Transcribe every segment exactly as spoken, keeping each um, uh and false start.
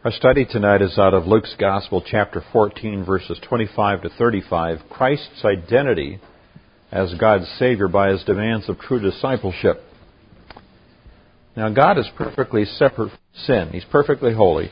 Our study tonight is out of Luke's Gospel, chapter fourteen, verses twenty-five to thirty-five, Christ's identity as God's Savior by His demands of true discipleship. Now, God is perfectly separate from sin. He's perfectly holy.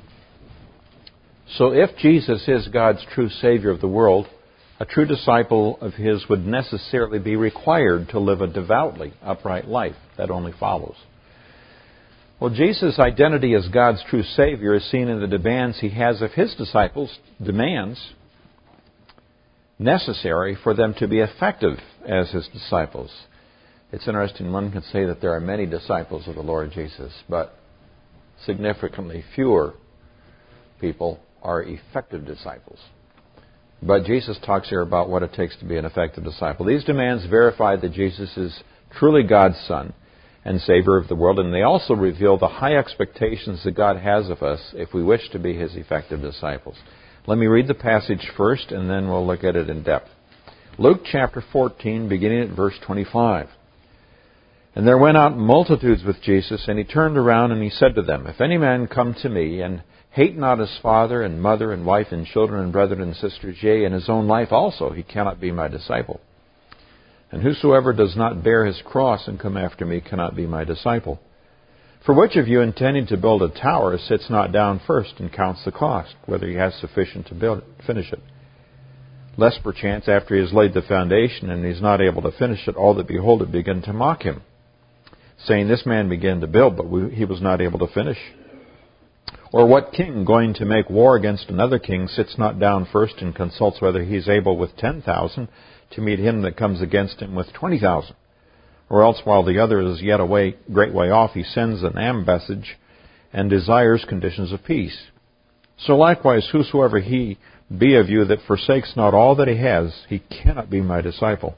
So if Jesus is God's true Savior of the world, a true disciple of His would necessarily be required to live a devoutly upright life. That only follows. Well, Jesus' identity as God's true Savior is seen in the demands He has of His disciples, demands necessary for them to be effective as His disciples. It's interesting, one can say that there are many disciples of the Lord Jesus, but significantly fewer people are effective disciples. But Jesus talks here about what it takes to be an effective disciple. These demands verify that Jesus is truly God's Son and Savior of the world, and they also reveal the high expectations that God has of us if we wish to be His effective disciples. Let me read the passage first, and then we'll look at it in depth. Luke chapter fourteen, beginning at verse twenty-five. And there went out multitudes with Jesus, and He turned around and He said to them, If any man come to me, and hate not his father and mother and wife and children and brethren and sisters, yea, and his own life also, he cannot be my disciple. And whosoever does not bear his cross and come after me cannot be my disciple. For which of you, intending to build a tower, sits not down first and counts the cost, whether he has sufficient to build it, finish it? Lest perchance, after he has laid the foundation and he is not able to finish it, all that behold it begin to mock him, saying, This man began to build, but we, he was not able to finish. Or what king, going to make war against another king, sits not down first and consults whether he is able with ten thousand to meet him that comes against him with twenty thousand? Or else, while the other is yet a way, great way off, he sends an ambassage and desires conditions of peace. So likewise, whosoever he be of you that forsakes not all that he has, he cannot be my disciple.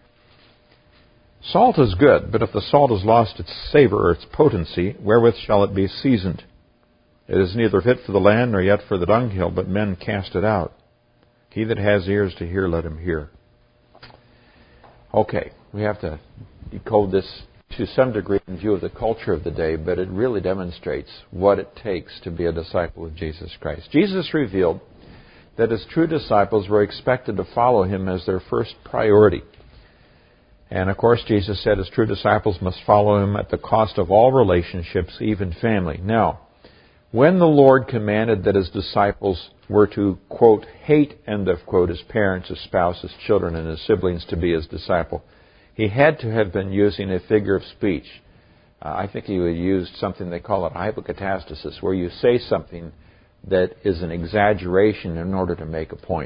Salt is good, but if the salt has lost its savor or its potency, wherewith shall it be seasoned? It is neither fit for the land nor yet for the dunghill, but men cast it out. He that has ears to hear, let him hear. Okay, we have to decode this to some degree in view of the culture of the day, but it really demonstrates what it takes to be a disciple of Jesus Christ. Jesus revealed that His true disciples were expected to follow Him as their first priority. And of course, Jesus said His true disciples must follow Him at the cost of all relationships, even family. Now, when the Lord commanded that His disciples were to, quote, hate, end of quote, His parents, His spouse, His children, and His siblings to be His disciple, He had to have been using a figure of speech. Uh, I think He would use something they call it hypocatastasis, where you say something that is an exaggeration in order to make a point.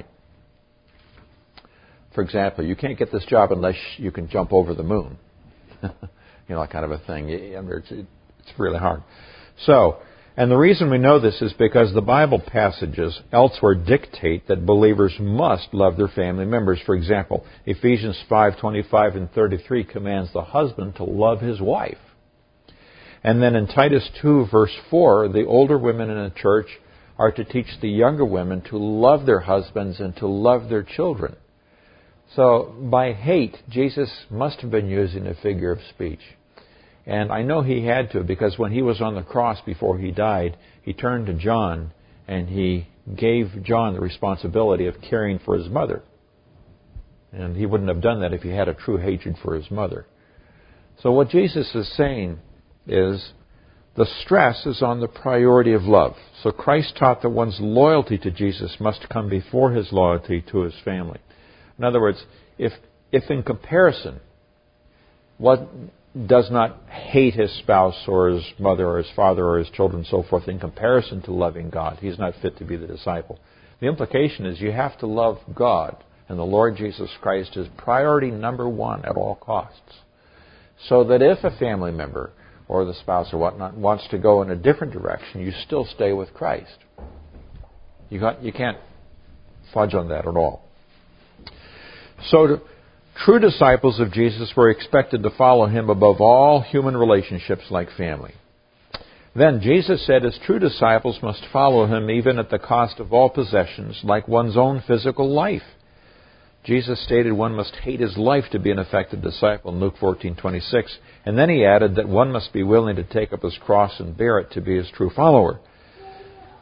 For example, you can't get this job unless you can jump over the moon. you know, that kind of a thing. It's, it's really hard. So, and the reason we know this is because the Bible passages elsewhere dictate that believers must love their family members. For example, Ephesians five twenty-five and thirty-three commands the husband to love his wife. And then in Titus two, verse four, the older women in a church are to teach the younger women to love their husbands and to love their children. So by hate, Jesus must have been using a figure of speech. And I know He had to, because when He was on the cross before He died, He turned to John and He gave John the responsibility of caring for his mother. And He wouldn't have done that if He had a true hatred for His mother. So what Jesus is saying is the stress is on the priority of love. So Christ taught that one's loyalty to Jesus must come before his loyalty to his family. In other words, if if in comparison, what does not hate his spouse or his mother or his father or his children and so forth in comparison to loving God, he's not fit to be the disciple. The implication is you have to love God and the Lord Jesus Christ is priority number one at all costs. So that if a family member or the spouse or whatnot wants to go in a different direction, you still stay with Christ. You got, you can't fudge on that at all. So to, true disciples of Jesus were expected to follow Him above all human relationships like family. Then Jesus said His true disciples must follow Him even at the cost of all possessions like one's own physical life. Jesus stated one must hate his life to be an effective disciple in Luke fourteen twenty-six. And then He added that one must be willing to take up his cross and bear it to be His true follower.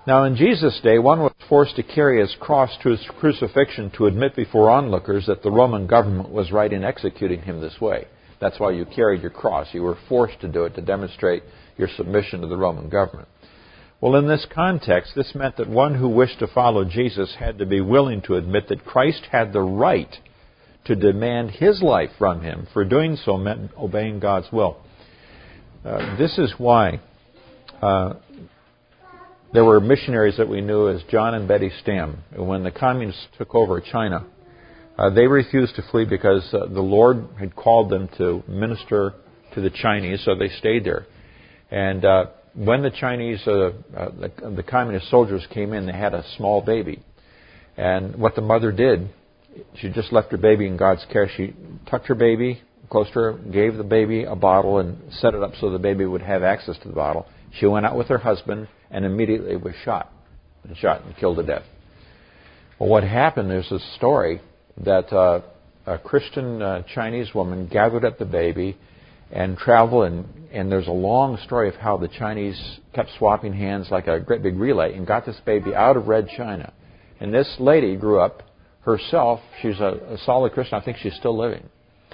Now, in Jesus' day, one was forced to carry his cross to his crucifixion to admit before onlookers that the Roman government was right in executing him this way. That's why you carried your cross. You were forced to do it to demonstrate your submission to the Roman government. Well, in this context, this meant that one who wished to follow Jesus had to be willing to admit that Christ had the right to demand his life from him. For doing so meant obeying God's will. Uh, this is why uh, there were missionaries that we knew as John and Betty Stam. When the communists took over China, uh, they refused to flee because uh, the Lord had called them to minister to the Chinese, so they stayed there. And uh, when the Chinese, uh, uh, the, the communist soldiers came in, they had a small baby. And what the mother did, she just left her baby in God's care. She tucked her baby close to her, gave the baby a bottle, and set it up so the baby would have access to the bottle. She went out with her husband and immediately was shot, and shot and killed to death. Well, what happened, there's a story that uh, a Christian uh, Chinese woman gathered up the baby and traveled, and, and there's a long story of how the Chinese kept swapping hands like a great big relay and got this baby out of Red China. And this lady grew up herself. She's a, a solid Christian. I think she's still living.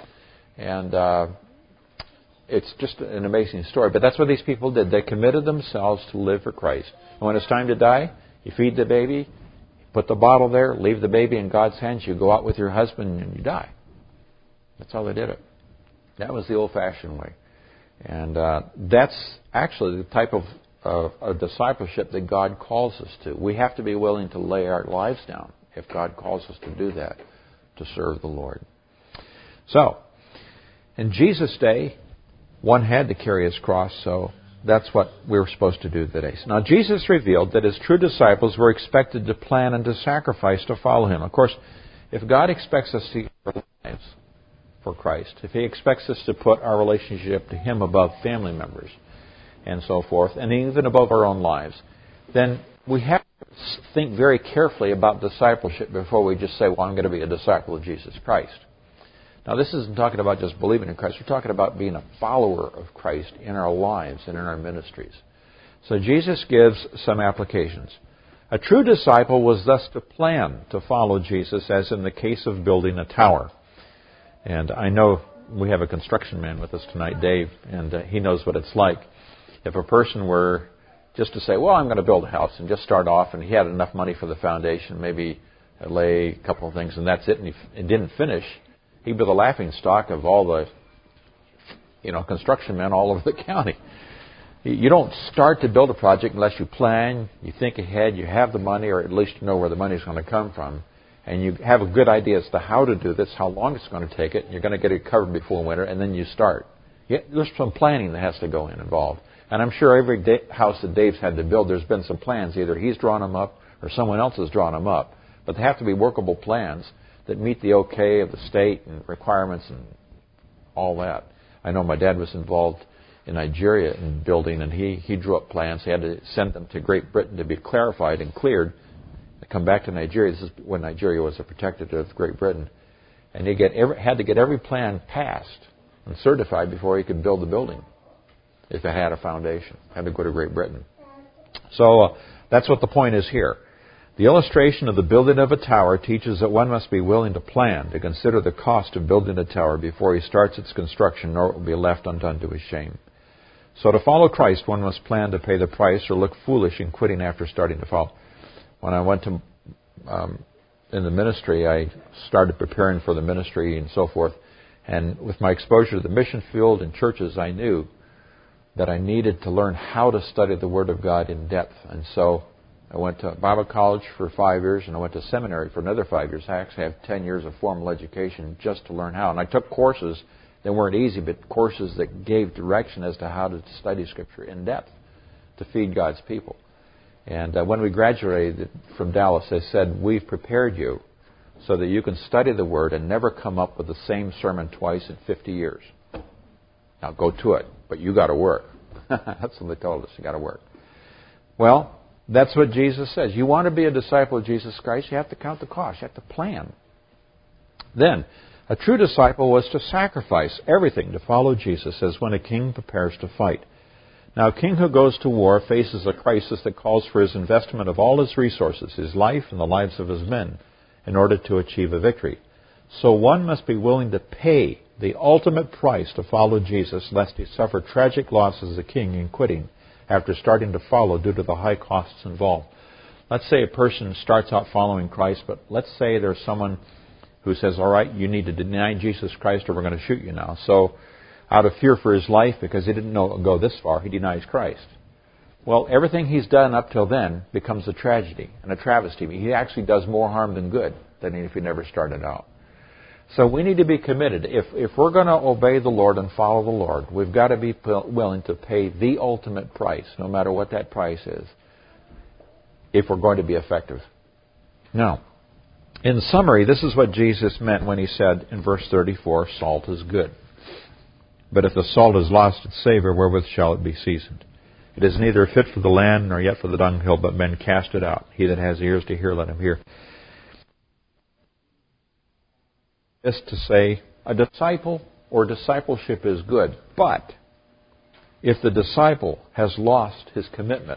And uh, it's just an amazing story. But that's what these people did. They committed themselves to live for Christ. And when it's time to die, you feed the baby, put the bottle there, leave the baby in God's hands, you go out with your husband and you die. That's how they did it. That was the old-fashioned way. And uh, that's actually the type of, of, of discipleship that God calls us to. We have to be willing to lay our lives down if God calls us to do that, to serve the Lord. So, in Jesus' day, one had to carry his cross, so that's what we were supposed to do today. Now, Jesus revealed that his true disciples were expected to plan and to sacrifice to follow him. Of course, if God expects us to give our lives for Christ, if he expects us to put our relationship to him above family members and so forth, and even above our own lives, then we have to think very carefully about discipleship before we just say, well, I'm going to be a disciple of Jesus Christ. Now, this isn't talking about just believing in Christ. We're talking about being a follower of Christ in our lives and in our ministries. So Jesus gives some applications. A true disciple was thus to plan to follow Jesus, as in the case of building a tower. And I know we have a construction man with us tonight, Dave, and uh, he knows what it's like. If a person were just to say, well, I'm going to build a house, and just start off, and he had enough money for the foundation, maybe lay a couple of things, and that's it, and he f- and didn't finish, he'd be the laughing stock of all the, you know, construction men all over the county. You don't start to build a project unless you plan, you think ahead, you have the money, or at least you know where the money's going to come from, and you have a good idea as to how to do this, how long it's going to take it, and you're going to get it covered before winter, and then you start. Yeah, there's some planning that has to go in involved. And I'm sure every day, house that Dave's had to build, there's been some plans. Either he's drawn them up or someone else has drawn them up. But they have to be workable plans that meet the okay of the state and requirements and all that. I know my dad was involved in Nigeria in building, and he, he drew up plans. He had to send them to Great Britain to be clarified and cleared. They come back to Nigeria. This is when Nigeria was a protectorate of Great Britain. And he get every, had to get every plan passed and certified before he could build the building. If it had a foundation, had to go to Great Britain. So uh, that's what the point is here. The illustration of the building of a tower teaches that one must be willing to plan, to consider the cost of building a tower before he starts its construction, nor it will be left undone to his shame. So to follow Christ, one must plan to pay the price or look foolish in quitting after starting to follow. When I went to um, in the ministry, I started preparing for the ministry and so forth. And with my exposure to the mission field and churches, I knew that I needed to learn how to study the Word of God in depth. And so I went to Bible college for five years, and I went to seminary for another five years. I actually have ten years of formal education just to learn how. And I took courses that weren't easy, but courses that gave direction as to how to study Scripture in depth to feed God's people. And uh, when we graduated from Dallas, they said, we've prepared you so that you can study the Word and never come up with the same sermon twice in fifty years. Now go to it, but you got to work. That's what they told us. You got to work. Well, that's what Jesus says. You want to be a disciple of Jesus Christ, you have to count the cost. You have to plan. Then, a true disciple was to sacrifice everything to follow Jesus, as when a king prepares to fight. Now, a king who goes to war faces a crisis that calls for his investment of all his resources, his life and the lives of his men, in order to achieve a victory. So one must be willing to pay the ultimate price to follow Jesus, lest he suffer tragic loss as a king in quitting after starting to follow due to the high costs involved. Let's say a person starts out following Christ, but let's say there's someone who says, all right, you need to deny Jesus Christ or we're going to shoot you now. So out of fear for his life, because he didn't know it would go this far, he denies Christ. Well, everything he's done up till then becomes a tragedy and a travesty. He actually does more harm than good than if he never started out. So we need to be committed. If if we're going to obey the Lord and follow the Lord, we've got to be willing to pay the ultimate price, no matter what that price is, if we're going to be effective. Now, in summary, this is what Jesus meant when he said in verse thirty-four, salt is good. But if the salt has lost its savor, wherewith shall it be seasoned? It is neither fit for the land, nor yet for the dunghill, but men cast it out. He that has ears to hear, let him hear. This to say, a disciple or discipleship is good, but if the disciple has lost his commitment,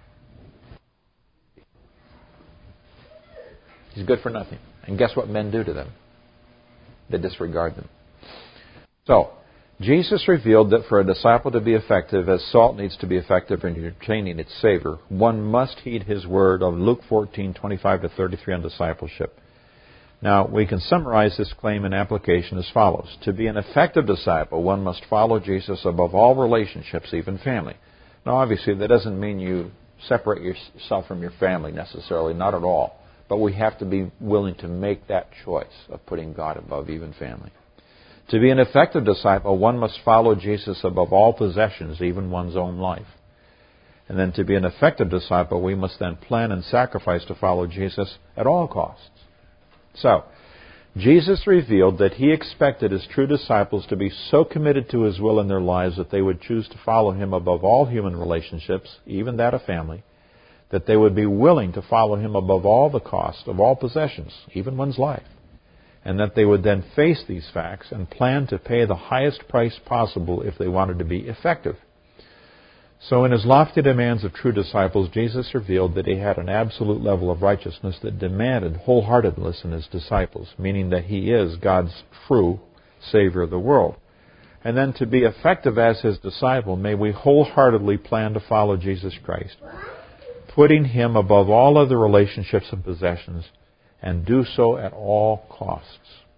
he's good for nothing. And guess what men do to them? They disregard them. So, Jesus revealed that for a disciple to be effective, as salt needs to be effective in retaining its savor, one must heed his word of Luke fourteen, twenty-five to thirty-three on discipleship. Now, we can summarize this claim and application as follows. To be an effective disciple, one must follow Jesus above all relationships, even family. Now, obviously, that doesn't mean you separate yourself from your family necessarily, not at all. But we have to be willing to make that choice of putting God above even family. To be an effective disciple, one must follow Jesus above all possessions, even one's own life. And then to be an effective disciple, we must then plan and sacrifice to follow Jesus at all costs. So, Jesus revealed that he expected his true disciples to be so committed to his will in their lives that they would choose to follow him above all human relationships, even that of family, that they would be willing to follow him above all the cost of all possessions, even one's life, and that they would then face these facts and plan to pay the highest price possible if they wanted to be effective. So in his lofty demands of true disciples, Jesus revealed that he had an absolute level of righteousness that demanded wholeheartedness in his disciples, meaning that he is God's true Savior of the world. And then to be effective as his disciple, may we wholeheartedly plan to follow Jesus Christ, putting him above all other relationships and possessions, and do so at all costs.